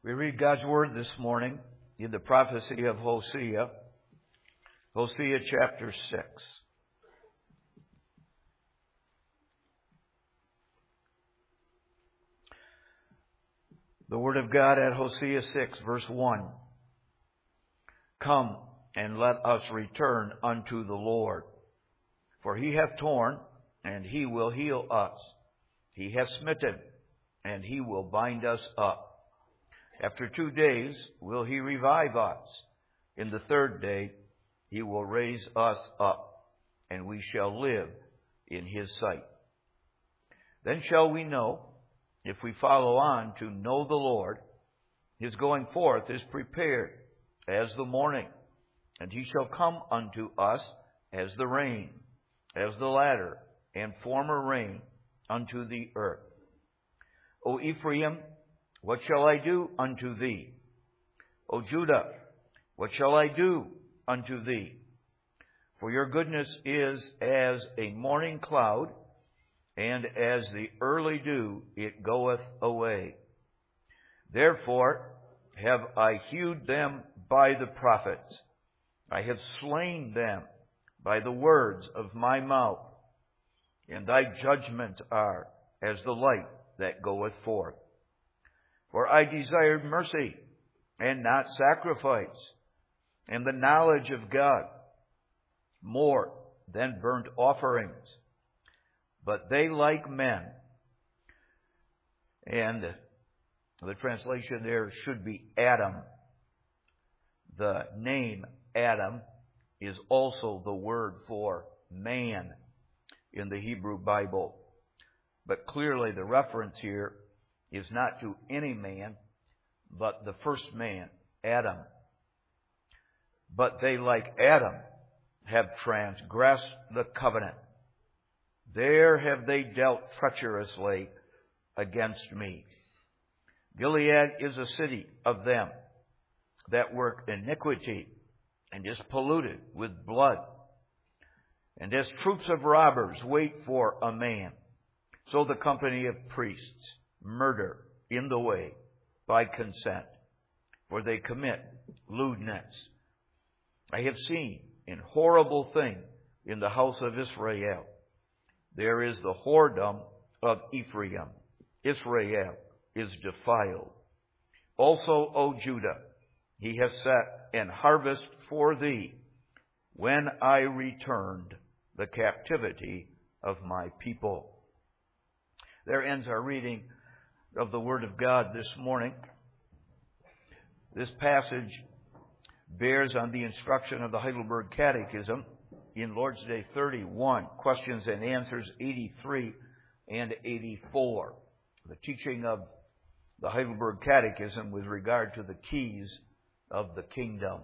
We read God's Word this morning in the prophecy of Hosea, Hosea chapter 6. The Word of God at Hosea 6, verse 1. Come and let us return unto the Lord. For he hath torn, and he will heal us. He hath smitten, and he will bind us up. After 2 days will he revive us. In the third day he will raise us up, and we shall live in his sight. Then shall we know, if we follow on to know the Lord, his going forth is prepared as the morning, and he shall come unto us as the rain, as the latter and former rain unto the earth. O Ephraim, what shall I do unto thee? O Judah, what shall I do unto thee? For your goodness is as a morning cloud, and as the early dew it goeth away. Therefore have I hewed them by the prophets. I have slain them by the words of my mouth. And thy judgments are as the light that goeth forth. For I desired mercy, and not sacrifice, and the knowledge of God, more than burnt offerings. But they like men. And the translation there should be Adam. The name Adam is also the word for man in the Hebrew Bible. But clearly the reference here is not to any man, but the first man, Adam. But they, like Adam, have transgressed the covenant. There have they dealt treacherously against me. Gilead is a city of them that work iniquity and is polluted with blood. And as troops of robbers wait for a man, so the company of priests murder in the way by consent, for they commit lewdness. I have seen an horrible thing in the house of Israel. There is the whoredom of Ephraim. Israel is defiled. Also, O Judah, he has set an harvest for thee when I returned the captivity of my people. There ends our reading of the Word of God this morning. This passage bears on the instruction of the Heidelberg Catechism in Lord's Day 31, questions and answers 83 and 84. The teaching of the Heidelberg Catechism with regard to the keys of the kingdom.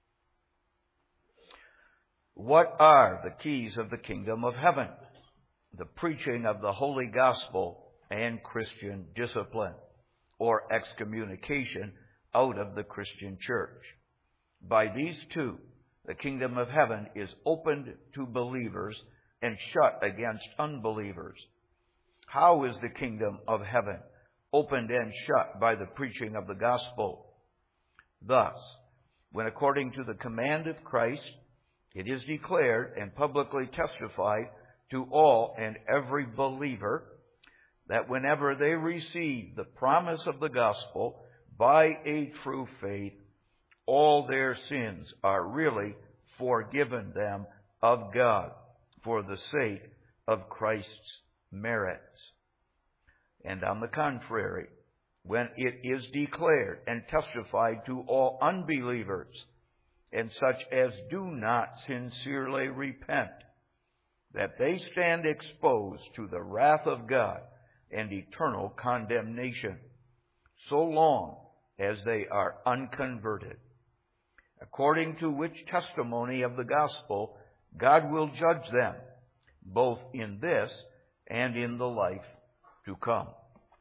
What are the keys of the kingdom of heaven? The preaching of the Holy Gospel and Christian discipline, or excommunication out of the Christian church. By these two, the kingdom of heaven is opened to believers and shut against unbelievers. How is the kingdom of heaven opened and shut? By the preaching of the gospel. Thus, when according to the command of Christ, it is declared and publicly testified to all and every believer that whenever they receive the promise of the gospel by a true faith, all their sins are really forgiven them of God for the sake of Christ's merits. And on the contrary, when it is declared and testified to all unbelievers and such as do not sincerely repent, that they stand exposed to the wrath of God and eternal condemnation, so long as they are unconverted. According to which testimony of the gospel, God will judge them, both in this and in the life to come.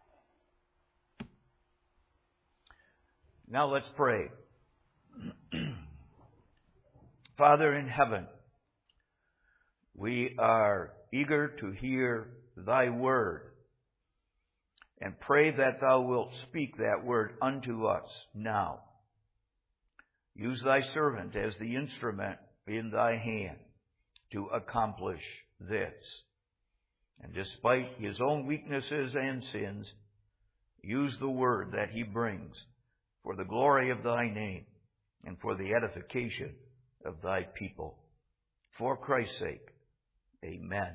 Now let's pray. Father in heaven, we are eager to hear thy word. and pray that thou wilt speak that word unto us now. Use thy servant as the instrument in thy hand to accomplish this. And despite his own weaknesses and sins, use the word that he brings for the glory of thy name and for the edification of thy people. For Christ's sake, amen.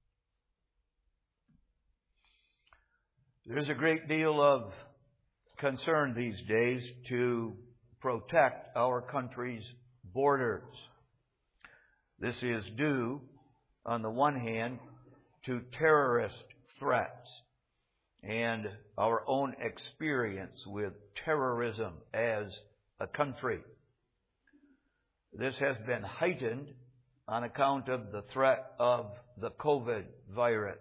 There's a great deal of concern these days to protect our country's borders. This is due, on the one hand, to terrorist threats and our own experience with terrorism as a country. This has been heightened on account of the threat of the COVID virus.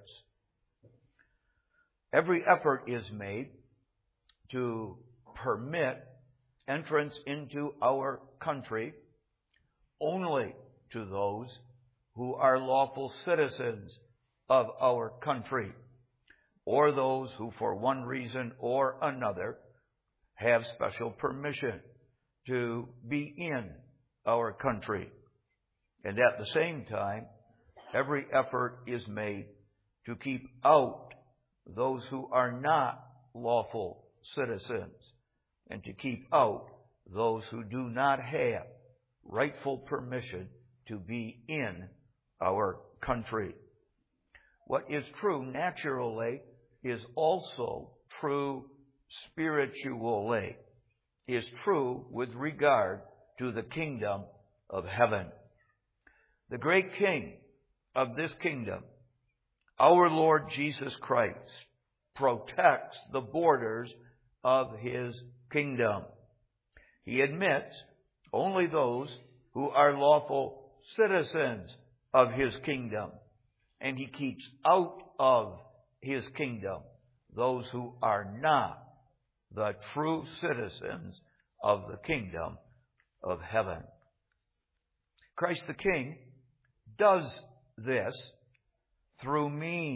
Every effort is made to permit entrance into our country only to those who are lawful citizens of our country, or those who for one reason or another have special permission to be in our country. And at the same time, every effort is made to keep out those who are not lawful citizens, and to keep out those who do not have rightful permission to be in our country. What is true naturally is also true spiritually, is true with regard to the kingdom of heaven. The great King of this kingdom, our Lord Jesus Christ, protects the borders of his kingdom. He admits only those who are lawful citizens of his kingdom, and he keeps out of his kingdom those who are not the true citizens of the kingdom of heaven. Christ the King does this through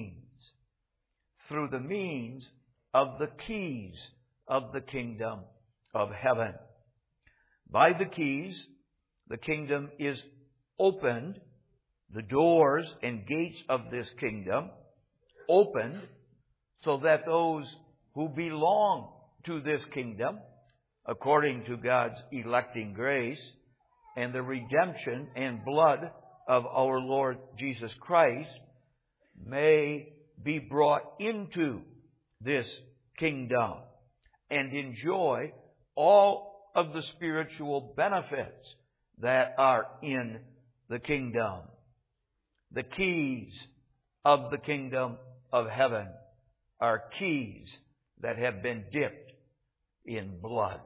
the means of the keys of the kingdom of heaven. By the keys, the kingdom is opened, the doors and gates of this kingdom opened, so that those who belong to this kingdom, according to God's electing grace and the redemption and blood of our Lord Jesus Christ, may be brought into this kingdom and enjoy all of the spiritual benefits that are in the kingdom. The keys of the kingdom of heaven are keys that have been dipped in blood.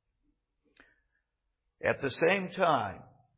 At the same time,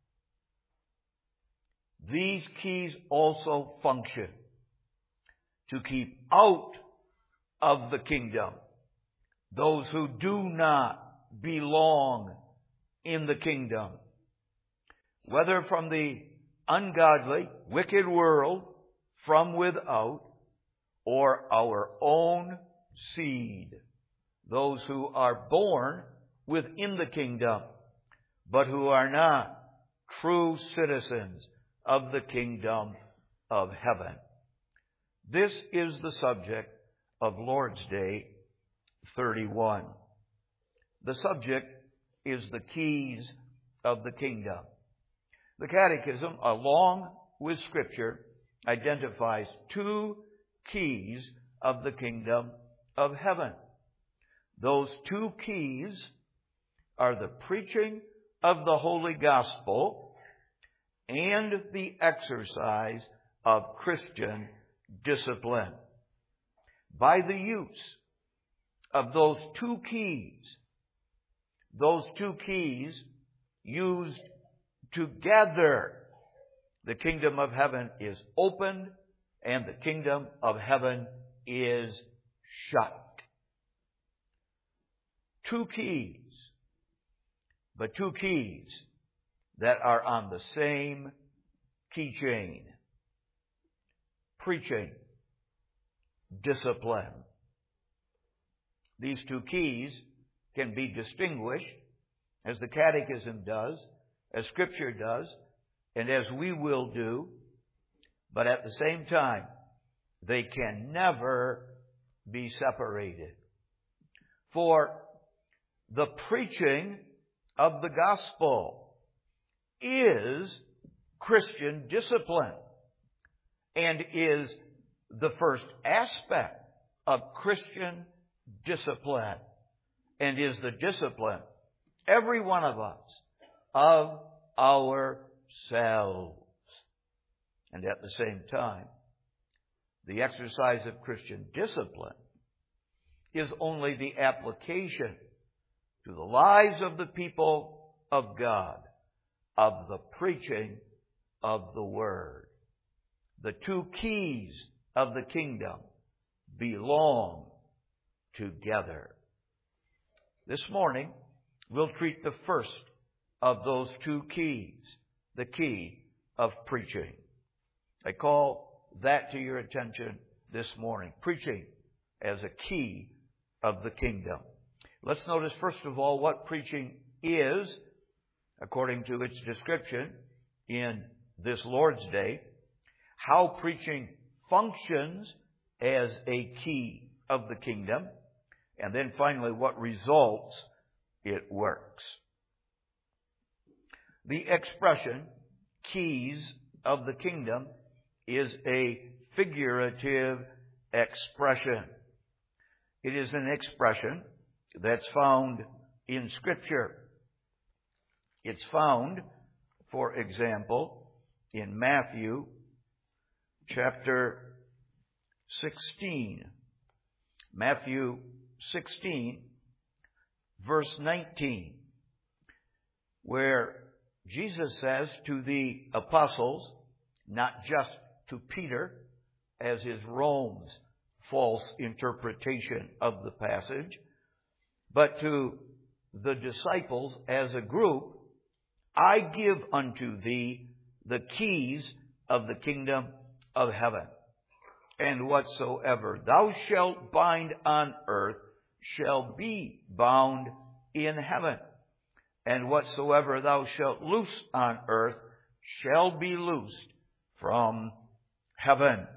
these keys also function to keep out of the kingdom those who do not belong in the kingdom, whether from the ungodly, wicked world from without, or our own seed, those who are born within the kingdom, but who are not true citizens of the kingdom of heaven. This is the subject of Lord's Day 31. The subject is the keys of the kingdom. The Catechism, along with Scripture, identifies two keys of the kingdom of heaven. Those two keys are the preaching of the Holy Gospel and the exercise of Christian discipline. By the use of those two keys used together, the kingdom of heaven is opened and the kingdom of heaven is shut. Two keys, but two keys that are on the same keychain. Preaching, discipline. These two keys can be distinguished, as the Catechism does, as Scripture does, and as we will do, but at the same time, they can never be separated. For the preaching of the gospel is Christian discipline and is the first aspect of Christian discipline and is the discipline, every one of us, of ourselves. And at the same time, the exercise of Christian discipline is only the application to the lives of the people of God of the preaching of the Word. The two keys of the kingdom belong together. This morning, we'll treat the first of those two keys, the key of preaching. I call that to your attention this morning. Preaching as a key of the kingdom. Let's notice, first of all, what preaching is, according to its description in this Lord's Day, how preaching functions as a key of the kingdom, and then finally what results it works. The expression, keys of the kingdom, is a figurative expression. It is an expression that's found in Scripture. It's found, for example, in Matthew chapter 16. Matthew 16, verse 19, where Jesus says to the apostles, not just to Peter, as is Rome's false interpretation of the passage, but to the disciples as a group, I give unto thee the keys of the kingdom of heaven. And whatsoever thou shalt bind on earth shall be bound in heaven. And whatsoever thou shalt loose on earth shall be loosed from heaven.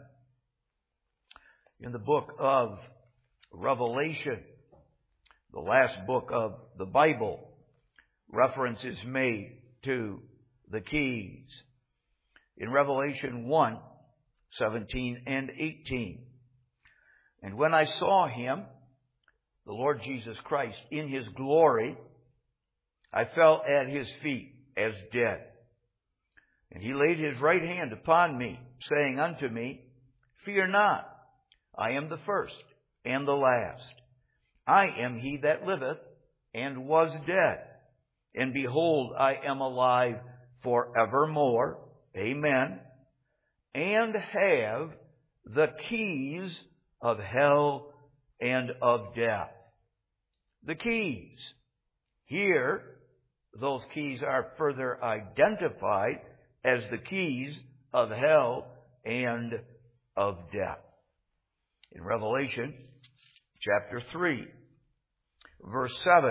In the book of Revelation, the last book of the Bible, reference is made to the keys. In Revelation 1, 17 and 18. And when I saw him, the Lord Jesus Christ, in his glory, I fell at his feet as dead. And he laid his right hand upon me, saying unto me, Fear not, I am the first and the last. I am he that liveth and was dead. And behold, I am alive forevermore. Amen. And have the keys of hell and of death. The keys. Here, those keys are further identified as the keys of hell and of death. In Revelation chapter 3, verse 7,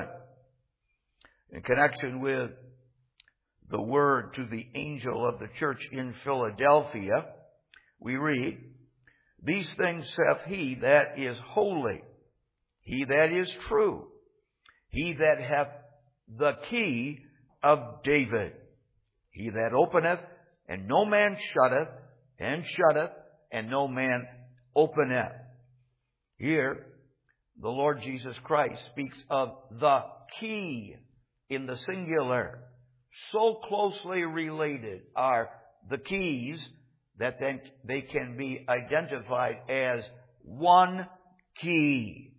in connection with the word to the angel of the church in Philadelphia, we read, These things saith he that is holy, he that is true, he that hath the key of David, he that openeth, and no man shutteth, and shutteth, and no man openeth. Here, the Lord Jesus Christ speaks of the key in the singular. So closely related are the keys that then they can be identified as one key.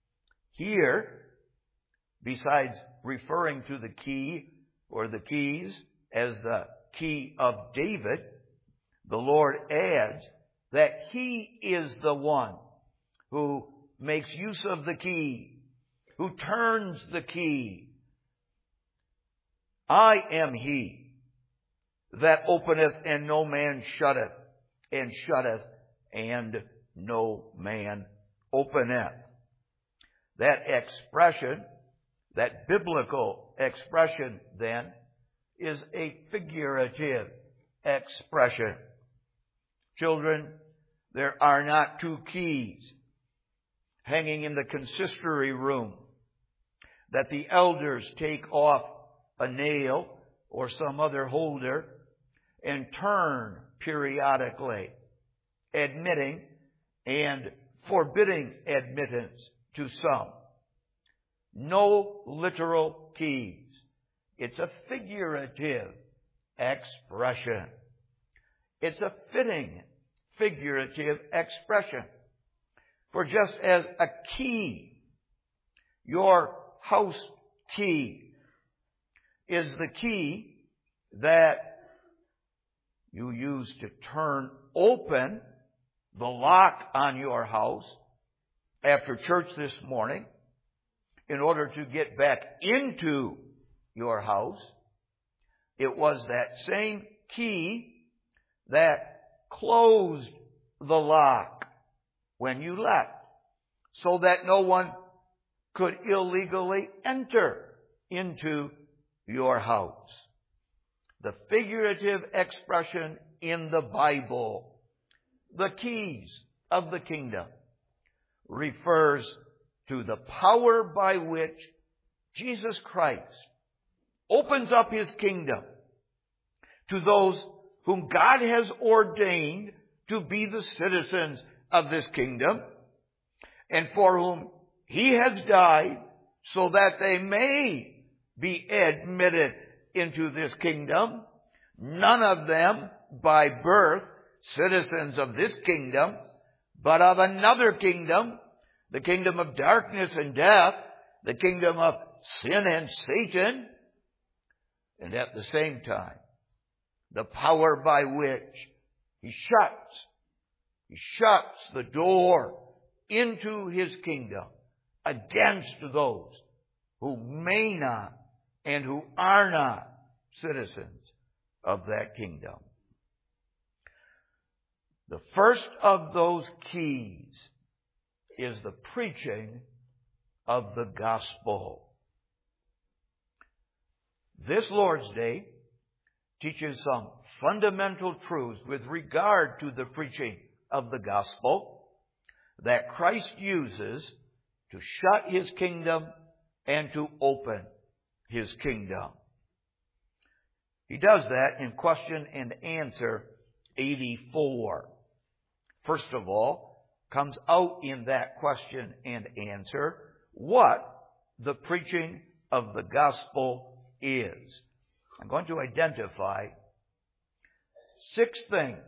Here, besides referring to the key or the keys as the key of David, the Lord adds that he is the one who makes use of the key, who turns the key. I am he that openeth and no man shutteth, and shutteth and no man openeth. That expression, that biblical expression then, is a figurative expression. Children, there are not two keys hanging in the consistory room that the elders take off a nail or some other holder and turn periodically, admitting and forbidding admittance to some. No literal keys. It's a figurative expression. It's a fitting figurative expression. For just as a key, your house key, is the key that you use to turn open the lock on your house after church this morning in order to get back into your house, it was that same key that closed the lock when you left, so that no one could illegally enter into your house. The figurative expression in the Bible, the keys of the kingdom, refers to the power by which Jesus Christ opens up His kingdom to those whom God has ordained to be the citizens of this kingdom, and for whom He has died so that they may be admitted into this kingdom, none of them by birth citizens of this kingdom, but of another kingdom, the kingdom of darkness and death, the kingdom of sin and Satan, and at the same time, the power by which He shuts the door into His kingdom against those who may not and who are not citizens of that kingdom. The first of those keys is the preaching of the gospel. This Lord's Day teaches some fundamental truths with regard to the preaching of the gospel that Christ uses to shut His kingdom and to open His kingdom. He does that in question and answer 84. First of all, comes out in that question and answer what the preaching of the gospel is. I'm going to identify six things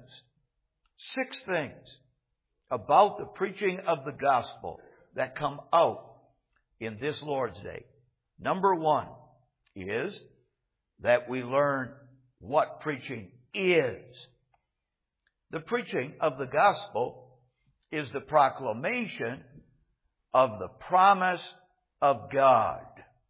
about the preaching of the gospel that come out in this Lord's Day. Number one is that we learn what preaching is. The preaching of the gospel is the proclamation of the promise of God.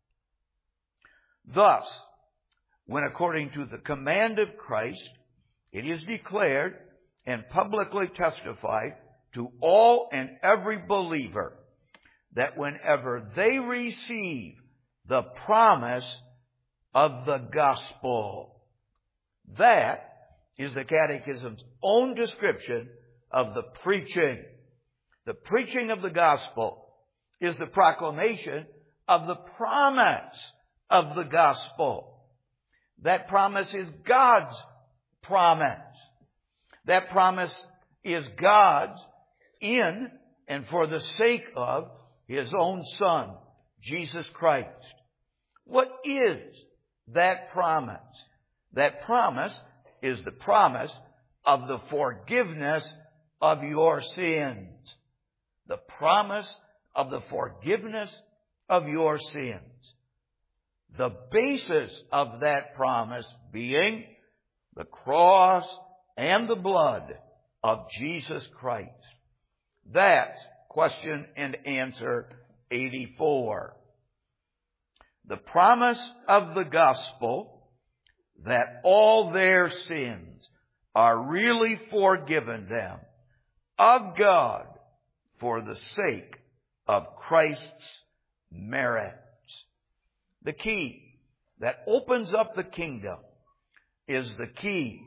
Thus, when according to the command of Christ, it is declared and publicly testified to all and every believer that whenever they receive the promise of the gospel, that is the Catechism's own description of the preaching. The preaching of the gospel is the proclamation of the promise of the gospel. That promise is God's promise. That promise is God's in and for the sake of His own Son, Jesus Christ. What is that promise? That promise is the promise of the forgiveness of your sins. The promise of the forgiveness of your sins. The basis of that promise being the cross and the blood of Jesus Christ. That's question and answer 84. The promise of the gospel that all their sins are really forgiven them of God for the sake of Christ's merits. The key that opens up the kingdom is the key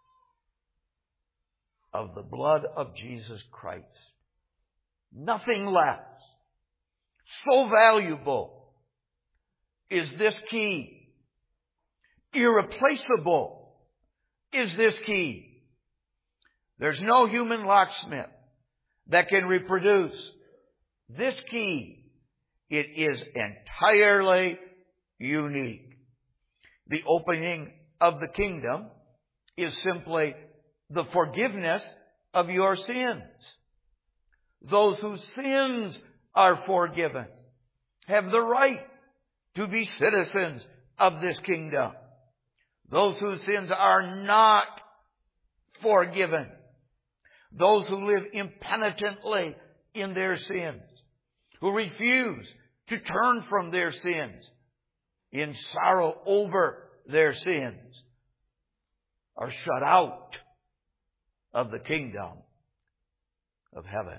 of the blood of Jesus Christ. Nothing less. So valuable is this key. Irreplaceable is this key. There's no human locksmith that can reproduce this key. It is entirely unique. The opening of the kingdom is simply the forgiveness of your sins. Those whose sins are forgiven have the right to be citizens of this kingdom. Those whose sins are not forgiven, those who live impenitently in their sins, who refuse to turn from their sins in sorrow over their sins, are shut out of the kingdom of heaven.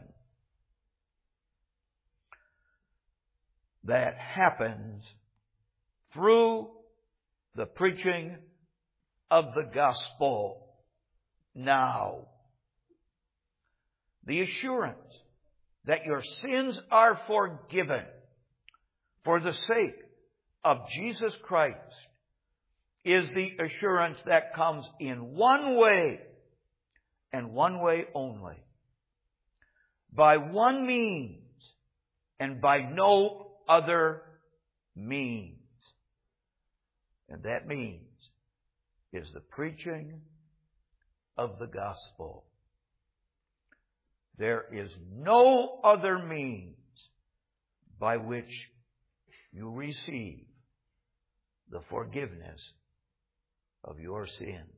That happens through the preaching of the gospel now. The assurance that your sins are forgiven for the sake of Jesus Christ is the assurance that comes in one way and one way only. By one means and by no other means. And that means is the preaching of the gospel. There is no other means by which you receive the forgiveness of your sins.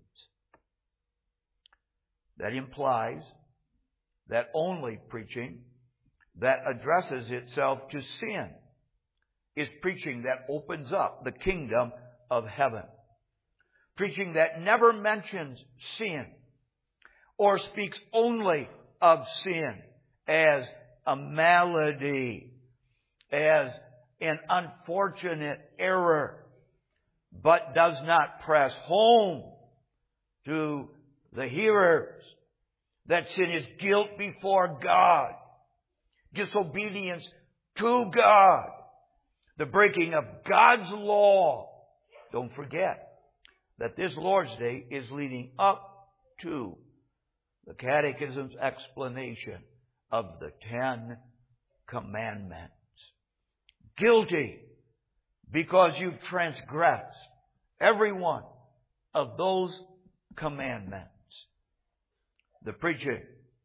That implies that only preaching that addresses itself to sin is preaching that opens up the kingdom of heaven. Preaching that never mentions sin or speaks only of sin as a malady, as an unfortunate error, but does not press home to the hearers that sin is guilt before God, disobedience to God, the breaking of God's law. Don't forget that this Lord's Day is leading up to the Catechism's explanation of the 10 Commandments. Guilty because you've transgressed every one of those commandments. The preaching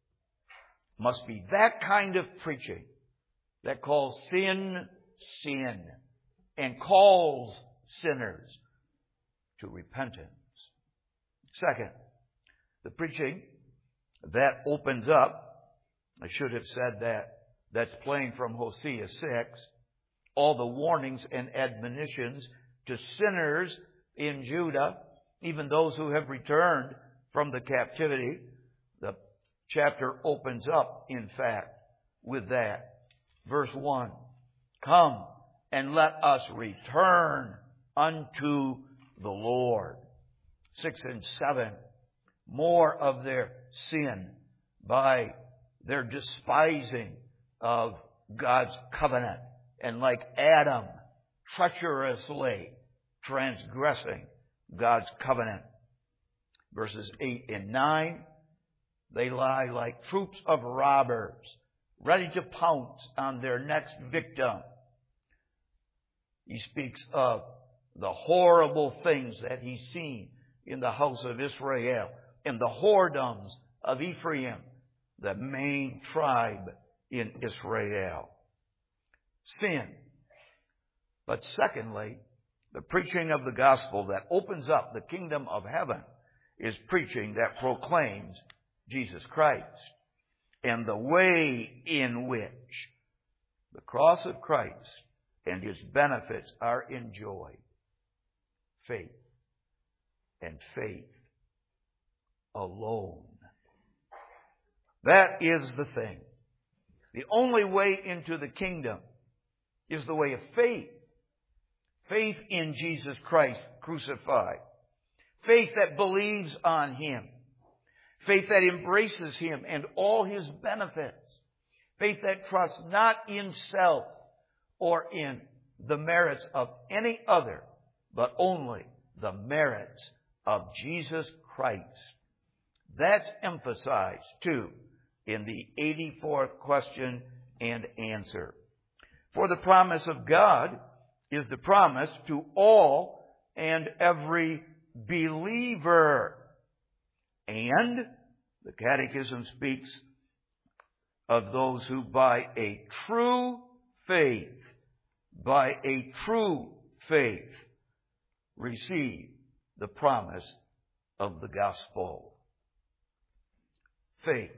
must be that kind of preaching that calls sin, sin, and calls sinners to repentance. Second, the preaching that opens up, I should have said that's plain from Hosea 6, all the warnings and admonitions to sinners in Judah, even those who have returned from the captivity. The chapter opens up, in fact, with that. Verse 1, come and let us return unto the Lord. 6 and 7, more of their sin by their despising of God's covenant, and like Adam, treacherously transgressing God's covenant. Verses 8 and 9, they lie like troops of robbers, ready to pounce on their next victim. He speaks of the horrible things that he's seen in the house of Israel, and the whoredoms of Ephraim, the main tribe in Israel. Sin. But secondly, the preaching of the gospel that opens up the kingdom of heaven is preaching that proclaims Jesus Christ and the way in which the cross of Christ and His benefits are enjoyed. Faith, and faith alone. That is the thing. The only way into the kingdom is the way of faith. Faith in Jesus Christ crucified. Faith that believes on Him. Faith that embraces Him and all His benefits. Faith that trusts not in self or in the merits of any other, but only the merits of Jesus Christ. That's emphasized, too, in the 84th question and answer. For the promise of God is the promise to all and every believer. And the Catechism speaks of those who by a true faith, receive the promise of the gospel. Faith.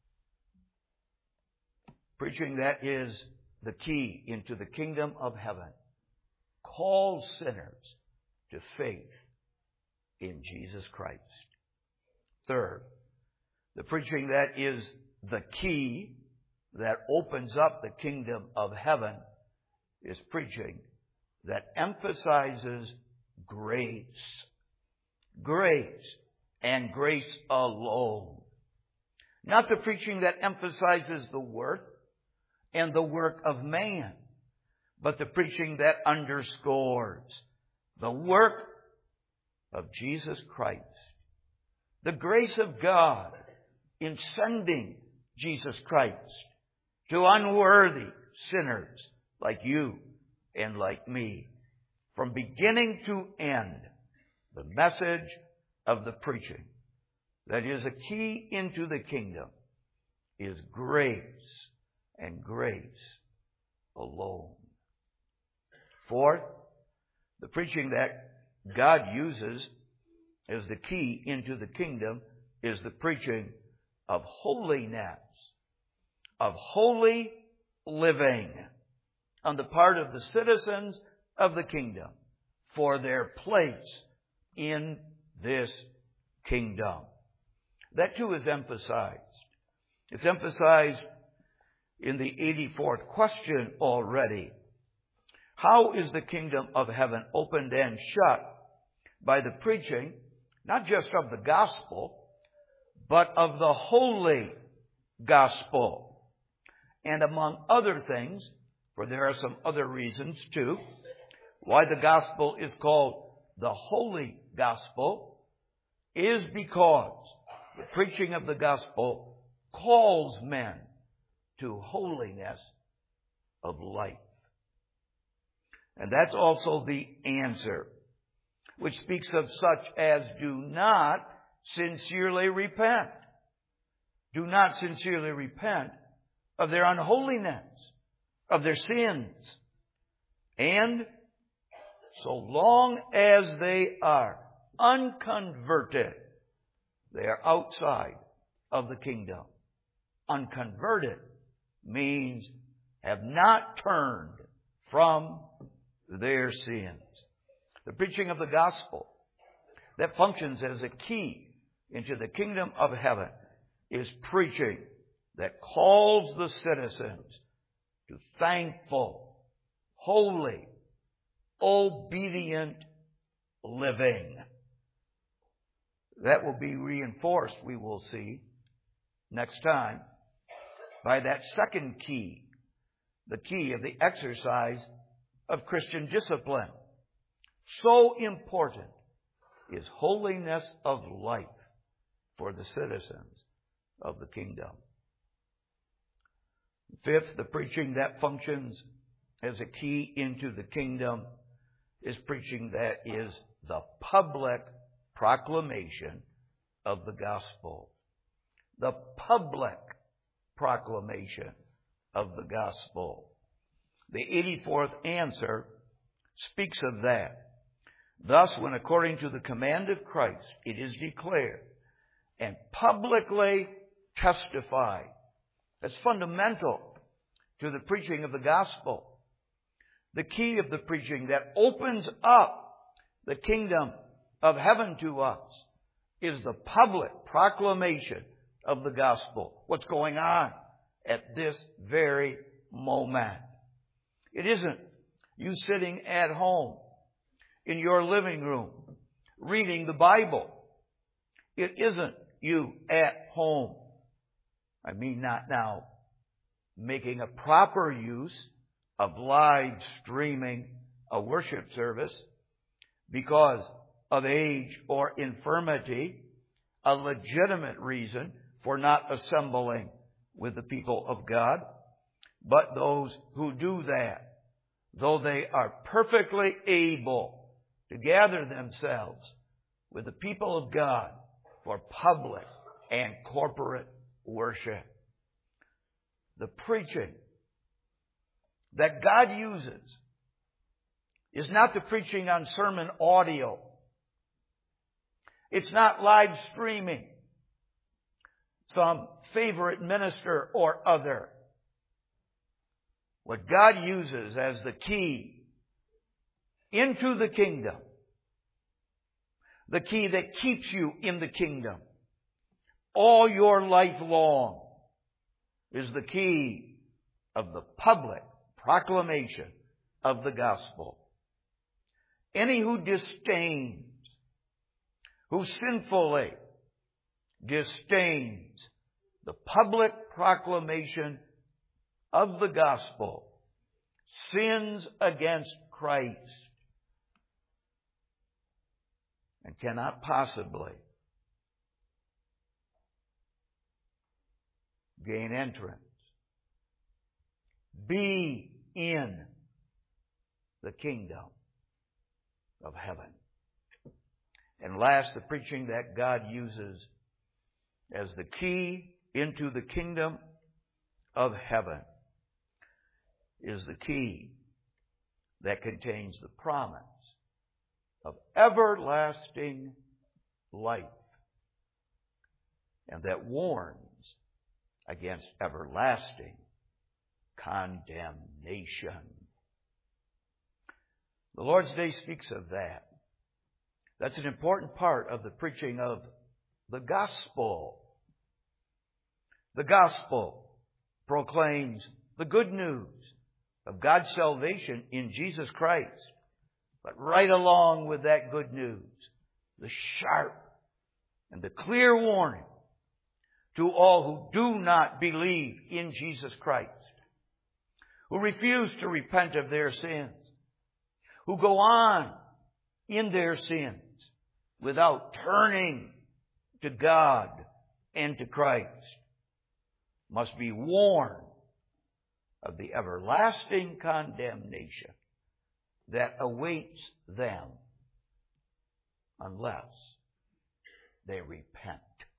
Preaching that is the key into the kingdom of heaven. Calls sinners to faith in Jesus Christ. Third, the preaching that is the key that opens up the kingdom of heaven is preaching that emphasizes grace. Grace and grace alone. Not the preaching that emphasizes the worth and the work of man, but the preaching that underscores the work of Jesus Christ. The grace of God in sending Jesus Christ to unworthy sinners like you and like me. From beginning to end, the message of the preaching that is a key into the kingdom is grace and grace alone. Fourth, the preaching that God uses as the key into the kingdom is the preaching of holiness, of holy living on the part of the citizens of the kingdom for their place in this kingdom. That too is emphasized. It's emphasized in the 84th question already. How is the kingdom of heaven opened and shut? By the preaching, not just of the gospel, but of the holy gospel. And among other things, for there are some other reasons too, why the gospel is called the holy gospel is because the preaching of the gospel calls men to holiness of life. And that's also the answer, which speaks of such as do not sincerely repent. Do not sincerely repent of their unholiness, of their sins. And so long as they are unconverted, they are outside of the kingdom. Unconverted means have not turned from their sins. The preaching of the gospel that functions as a key into the kingdom of heaven is preaching that calls the citizens to thankful, holy, obedient living. That will be reinforced, we will see next time, by that second key, the key of the exercise of Christian discipline. So important is holiness of life for the citizens of the kingdom. Fifth, the preaching that functions as a key into the kingdom is preaching that is the public proclamation of the gospel. The public proclamation of the gospel. The 84th answer speaks of that. Thus, when according to the command of Christ, it is declared and publicly testified. That's fundamental to the preaching of the gospel. The key of the preaching that opens up the kingdom of heaven to us is the public proclamation of the gospel. What's going on at this very moment. It isn't you sitting at home in your living room reading the Bible. It isn't you at home. I mean, not now making a proper use of live streaming a worship service because of age or infirmity, a legitimate reason for not assembling with the people of God. But those who do that, though they are perfectly able to gather themselves with the people of God for public and corporate worship, the preaching that God uses is not the preaching on sermon audio. It's not live streaming some favorite minister or other. What God uses as the key into the kingdom, the key that keeps you in the kingdom all your life long, is the key of the public proclamation of the gospel. Any who disdains, who sinfully disdains the public proclamation of the gospel, sins against Christ and cannot possibly gain entrance, be in the kingdom of heaven. And last, the preaching that God uses as the key into the kingdom of heaven is the key that contains the promise of everlasting life, and that warns against everlasting condemnation. The Lord's Day speaks of that. That's an important part of the preaching of the gospel. The gospel proclaims the good news of God's salvation in Jesus Christ. But right along with that good news, the sharp and the clear warning to all who do not believe in Jesus Christ, who refuse to repent of their sins, who go on in their sins without turning to God and to Christ, must be warned of the everlasting condemnation that awaits them unless they repent.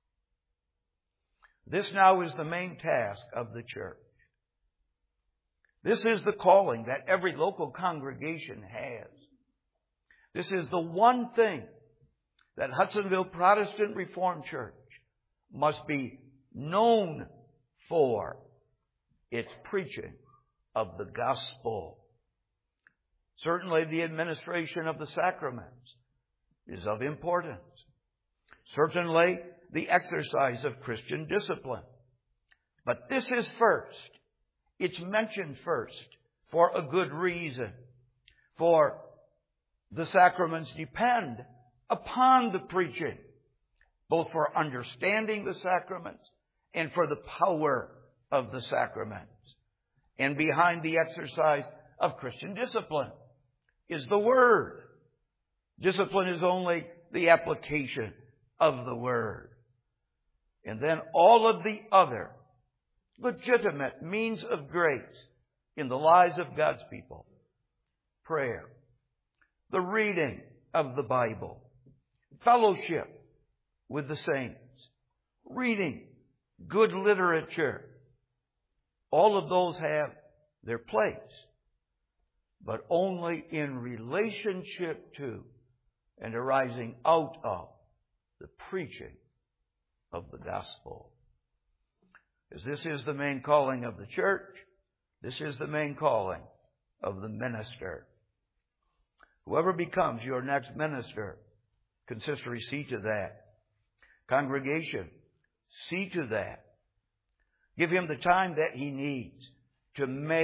This now is the main task of the church. This is the calling that every local congregation has. This is the one thing that Hudsonville Protestant Reformed Church must be known for: its preaching of the gospel. Certainly the administration of the sacraments is of importance. Certainly the exercise of Christian discipline. But this is first. It's mentioned first for a good reason. For the sacraments depend upon the preaching, both for understanding the sacraments and for the power of the sacraments. And behind the exercise of Christian discipline is the Word. Discipline is only the application of the Word. And then all of the other legitimate means of grace in the lives of God's people: prayer, the reading of the Bible, fellowship with the saints, reading good literature. All of those have their place, but only in relationship to and arising out of the preaching of the gospel. As this is the main calling of the church, this is the main calling of the minister. Whoever becomes your next minister, consistory, see to that. Congregation, see to that. Give him the time that he needs to make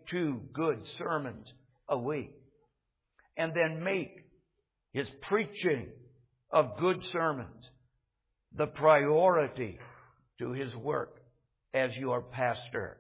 2 good sermons a week, and then make his preaching of good sermons the priority to his work as your pastor.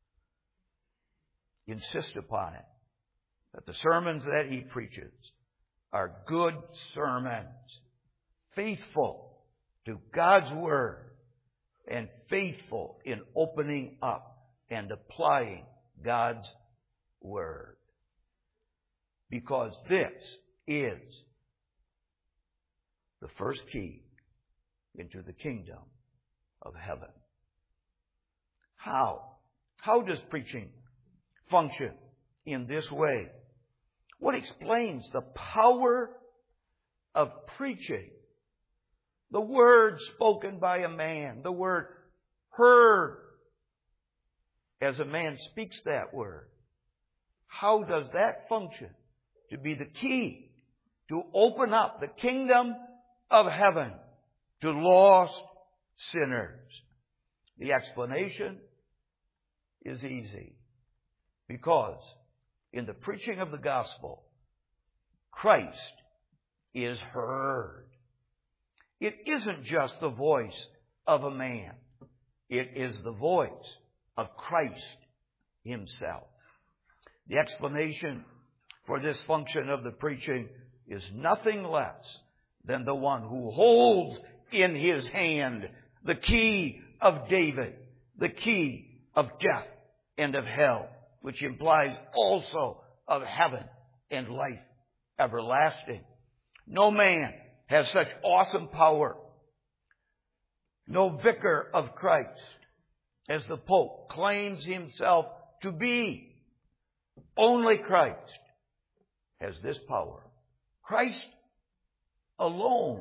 Insist upon it, that the sermons that he preaches are good sermons, faithful to God's Word, and faithful in opening up and applying God's Word. Because this is the first key into the kingdom of heaven. How? How does preaching function in this way? What explains the power of preaching? The word spoken by a man, the word heard as a man speaks that word. How does that function to be the key to open up the kingdom of heaven to lost sinners? The explanation is easy. Because in the preaching of the gospel, Christ is heard. It isn't just the voice of a man. It is the voice of Christ himself. The explanation for this function of the preaching is nothing less than the one who holds in his hand the key of David, the key of death and of hell, which implies also of heaven and life everlasting. No man has such awesome power. No vicar of Christ, as the Pope claims himself to be. Only Christ has this power. Christ alone.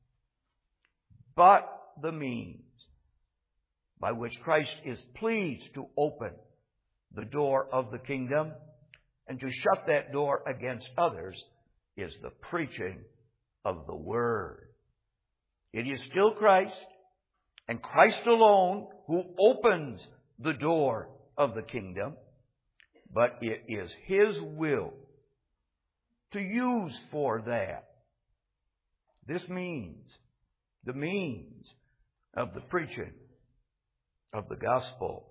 But the means by which Christ is pleased to open the door of the kingdom and to shut that door against others is the preaching of the Word. It is still Christ and Christ alone who opens the door of the kingdom, but it is His will to use for that this means, the means of the preaching of the gospel.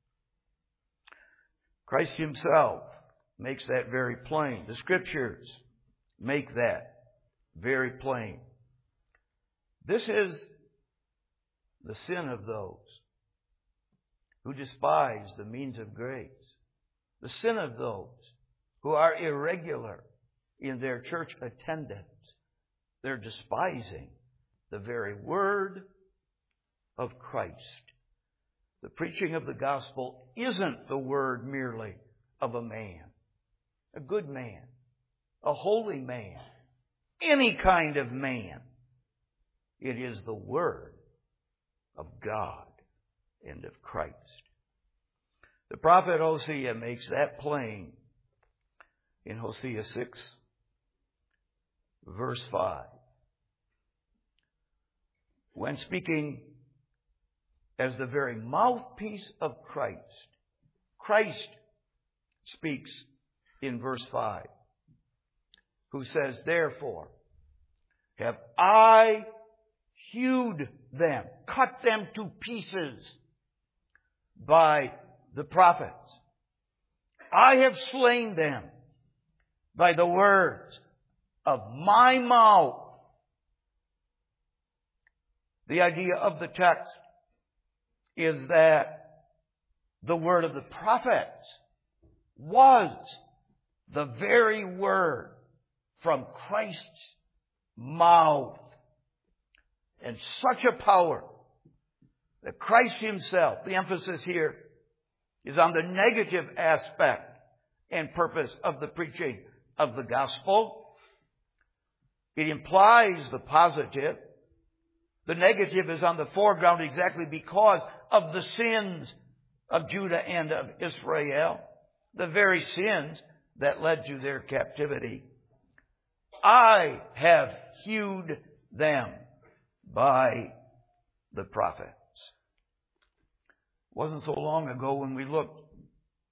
Christ himself makes that very plain. The Scriptures make that very plain. This is the sin of those who despise the means of grace. The sin of those who are irregular in their church attendance. They're despising the very word of Christ. The preaching of the gospel isn't the word merely of a man, a good man, a holy man, any kind of man. It is the word of God and of Christ. The prophet Hosea makes that plain in Hosea 6, verse 5. When speaking as the very mouthpiece of Christ, Christ speaks in verse 5, who says, "Therefore have I hewed them, cut them to pieces by the prophets. I have slain them by the words of my mouth." The idea of the text is that the word of the prophets was the very word from Christ's mouth. And such a power that Christ himself, the emphasis here is on the negative aspect and purpose of the preaching of the gospel. It implies the positive. The negative is on the foreground exactly because of the sins of Judah and of Israel, the very sins that led to their captivity. I have hewed them by the prophets. It wasn't so long ago when we looked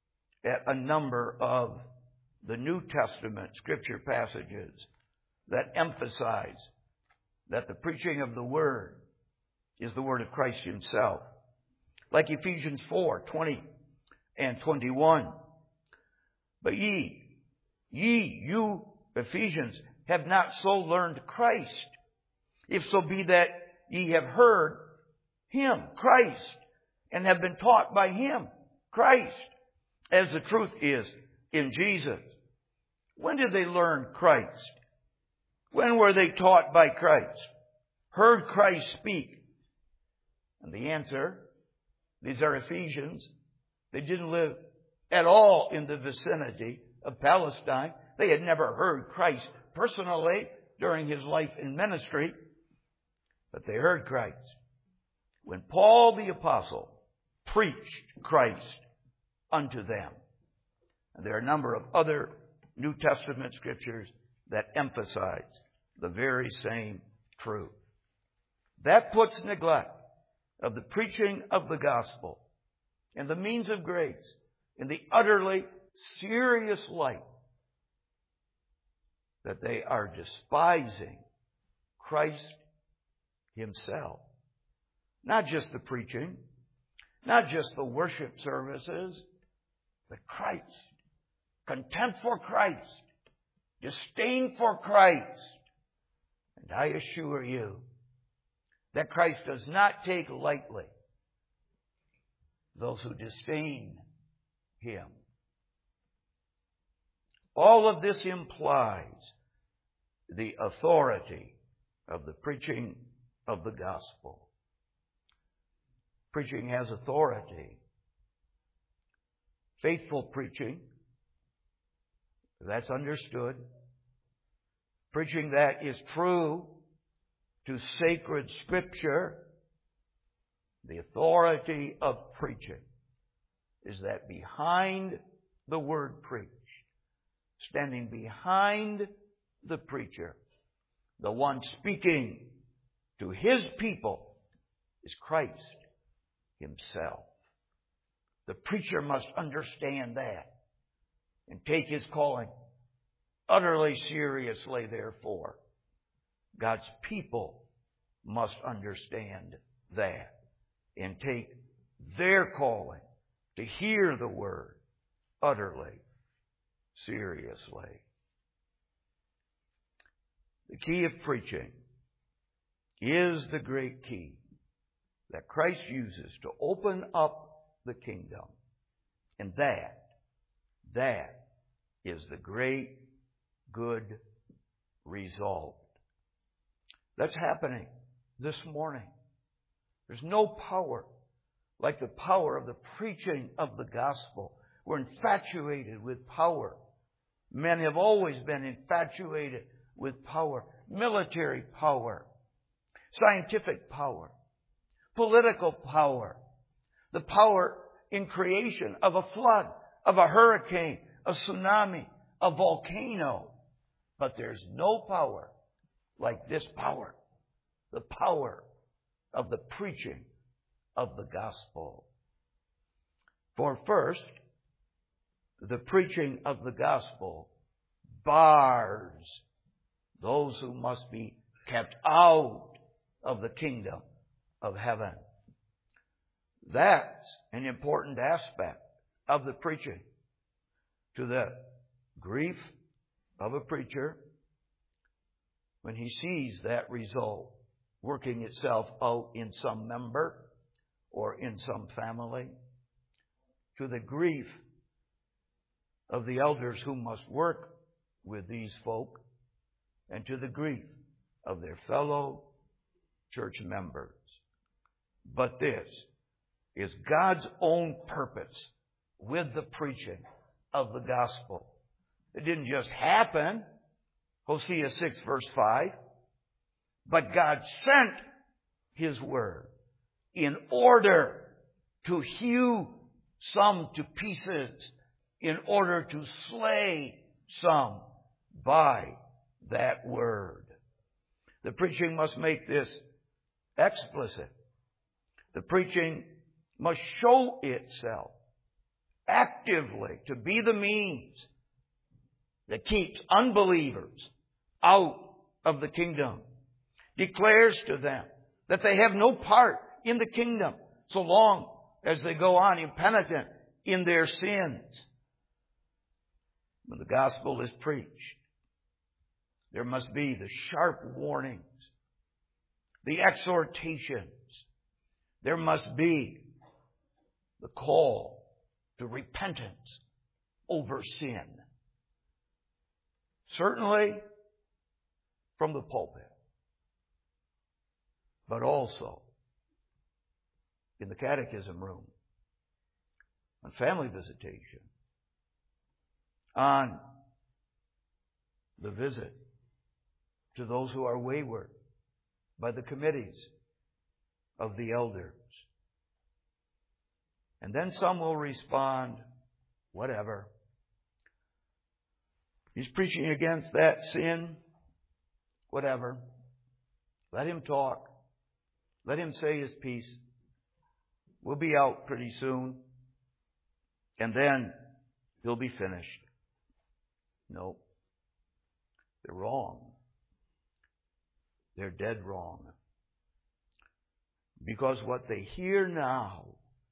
at a number of the New Testament scripture passages that emphasize that the preaching of the Word is the Word of Christ Himself. Like Ephesians 4:20 and 21. But you Ephesians, have not so learned Christ, if so be that ye have heard Him, Christ, and have been taught by Him, Christ, as the truth is in Jesus. When did they learn Christ? When were they taught by Christ? Heard Christ speak? And the answer, these are Ephesians. They didn't live at all in the vicinity of Palestine. They had never heard Christ personally during His life and ministry. But they heard Christ when Paul the Apostle preached Christ unto them. And there are a number of other New Testament scriptures that emphasize the very same truth. That puts neglect of the preaching of the gospel and the means of grace in the utterly serious light that they are despising Christ Himself. Not just the preaching, not just the worship services, but Christ. Contempt for Christ. Disdain for Christ. And I assure you that Christ does not take lightly those who disdain Him. All of this implies the authority of the preaching of the gospel. Preaching has authority. Faithful preaching, that's understood. Preaching that is true to sacred Scripture. The authority of preaching is that behind the word preached, standing behind the preacher, the one speaking to His people, is Christ Himself. The preacher must understand that and take his calling utterly seriously, therefore. God's people must understand that and take their calling to hear the Word utterly seriously. The key of preaching is the great key that Christ uses to open up the kingdom. And that is the great good result. That's happening this morning. There's no power like the power of the preaching of the gospel. We're infatuated with power. Men have always been infatuated with power. Military power, scientific power, political power, the power in creation of a flood, of a hurricane, a tsunami, a volcano. But there's no power like this power, the power of the preaching of the gospel. For first, the preaching of the gospel bars those who must be kept out of the kingdom of heaven. That's an important aspect of the preaching. To the grief of a preacher when he sees that result working itself out in some member or in some family. To the grief of the elders who must work with these folk. And to the grief of their fellow church members. But this is God's own purpose with the preaching of the gospel. It didn't just happen. Hosea 6 verse 5. But God sent His word in order to hew some to pieces, in order to slay some by that word. The preaching must make this explicit. The preaching must show itself actively to be the means that keeps unbelievers out of the kingdom, declares to them that they have no part in the kingdom so long as they go on impenitent in their sins. When the gospel is preached, there must be the sharp warnings, the exhortations. There must be the call to repentance over sin. Certainly from the pulpit, but also in the catechism room, on family visitation, on the visit to those who are wayward by the committees of the elders. And then some will respond, whatever. He's preaching against that sin. Whatever. Let him talk. Let him say his piece. We'll be out pretty soon. And then he'll be finished. No. They're wrong. They're dead wrong. Because what they hear now,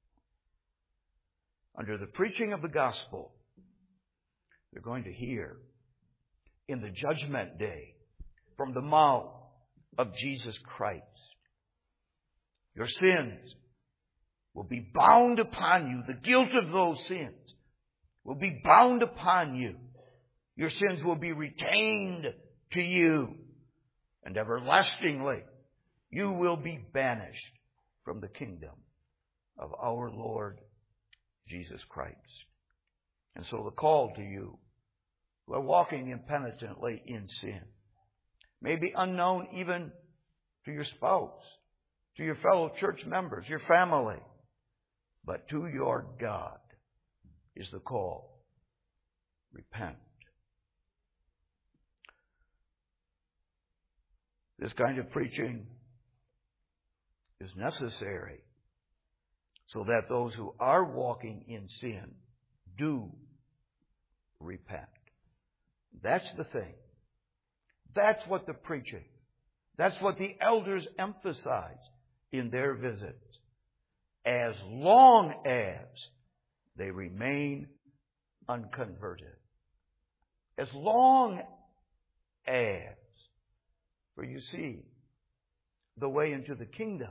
under the preaching of the gospel, they're going to hear in the judgment day from the mouth of Jesus Christ. Your sins will be bound upon you. The guilt of those sins will be bound upon you. Your sins will be retained to you. And everlastingly, you will be banished from the kingdom of our Lord Jesus Christ. And so the call to you who are walking impenitently in sin may be unknown even to your spouse, to your fellow church members, your family. But to your God is the call. Repent. This kind of preaching is necessary so that those who are walking in sin do repent. That's the thing. That's what the preaching, that's what the elders emphasize in their visits. As long as they remain unconverted. As long as. For you see, the way into the kingdom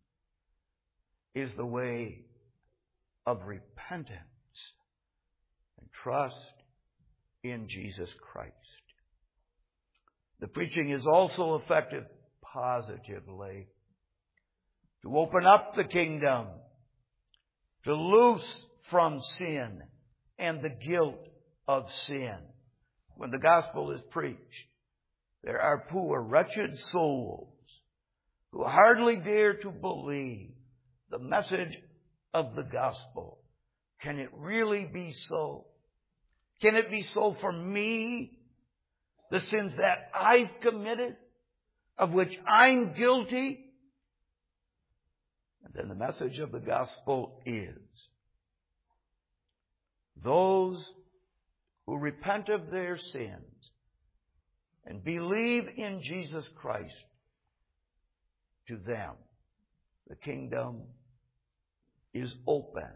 is the way of repentance and trust in Jesus Christ. The preaching is also effective positively to open up the kingdom, to loose from sin and the guilt of sin. When the gospel is preached, there are poor, wretched souls who hardly dare to believe the message of the gospel. Can it really be so? Can it be so for me? The sins that I've committed, of which I'm guilty? And then the message of the gospel is, those who repent of their sins and believe in Jesus Christ, to them the kingdom is open.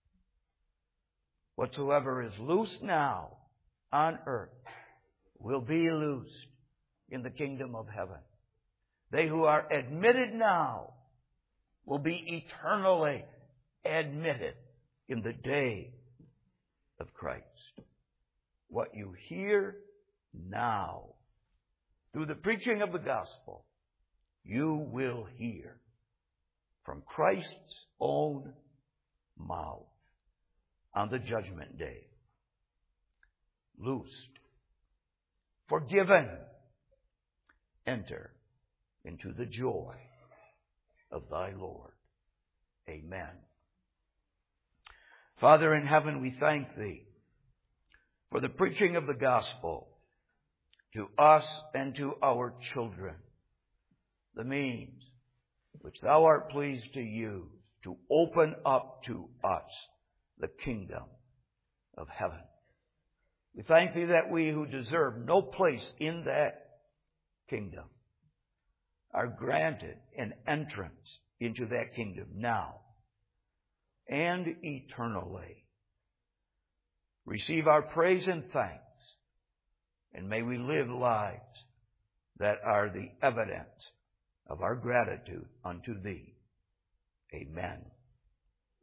Whatsoever is loosed now on earth will be loosed in the kingdom of heaven. They who are admitted now will be eternally admitted in the day of Christ. What you hear now through the preaching of the gospel, you will hear from Christ's own mouth on the judgment day. Loosed, forgiven, enter into the joy of thy Lord. Amen. Father in heaven, we thank thee for the preaching of the gospel to us and to our children, the means which thou art pleased to use to open up to us the kingdom of heaven. We thank Thee that we who deserve no place in that kingdom are granted an entrance into that kingdom now and eternally. Receive our praise and thanks, and may we live lives that are the evidence of our gratitude unto Thee. Amen.